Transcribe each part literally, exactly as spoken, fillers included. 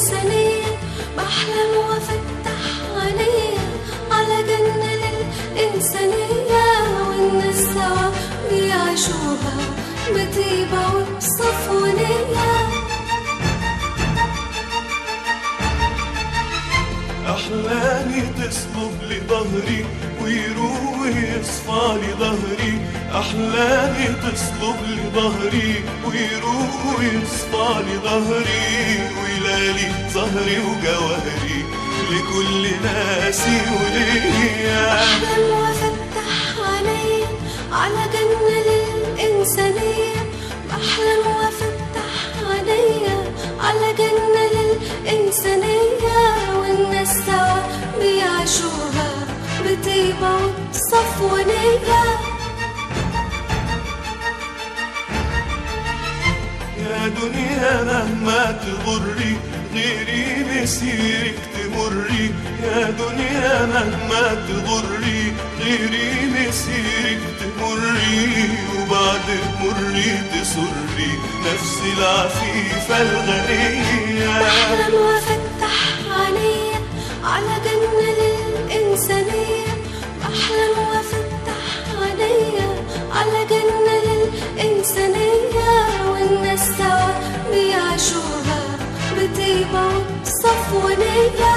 للإنسانية، بحلم وأفتح عينيا على جنة للإنسانية، والناس سوا بيعيشوها بطيبة وبصفونية. أحلامي تصلب لظهري ويروح ويصفى لظهري، أحلامي تصلب لظهري ويروح ويصفى لظهري، ويلالي ظهري وجوهري لكل ناسي وليا. أحلم وأفتح عينيا على جنة للإنسانية، بحلم وأفتح عينيا على جنة للإنسانية، والناس سوا بيعيشوها بطيبة وبصفونية. يا دنيا مهما تغري غيري مسيرك تمري، يا دنيا مهما تغري غيري مسيرك تمري، وبعد مري تسري نفسي العفيفة الغنية. بحلم وأفتح عينيا على جنة للإنسانية، بحلم وأفتح عينيا على جنة للإنسانية، والناس سوا بيعيشوها بطيبة وبصفونية.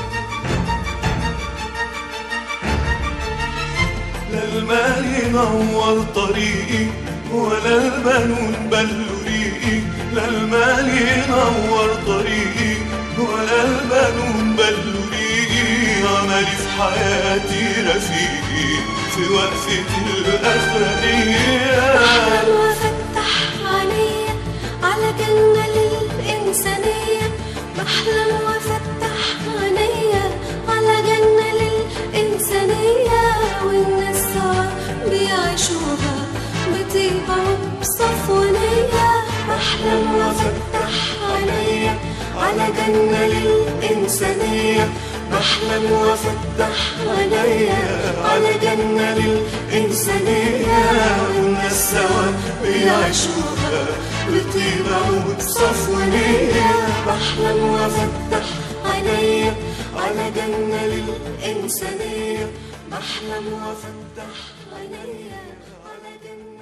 لا المال ينور طريقي ولا البنون بلوا ريقي، لا المال ينور طريقي ولا البنون بلوا ريقي، عملي في حياتي رفيقي في وقفة الأخرانية. بحلم وأفتح عينيا على جنة للإنسانية، بحلم وأفتح عينيا على جنة للإنسانية، والناس سوا بيعيشوها بطيبة وبصفونية. بحلم وأفتح عينيا على جنة للإنسانية، بحلم وأفتح عينيا على جنة للإنسانية، والناس سوا بيعيشوها بطيبة وبصفونية. بحلم وأفتح عينيا على جنة للإنسانية، بحلم وأفتح عينيا على جنة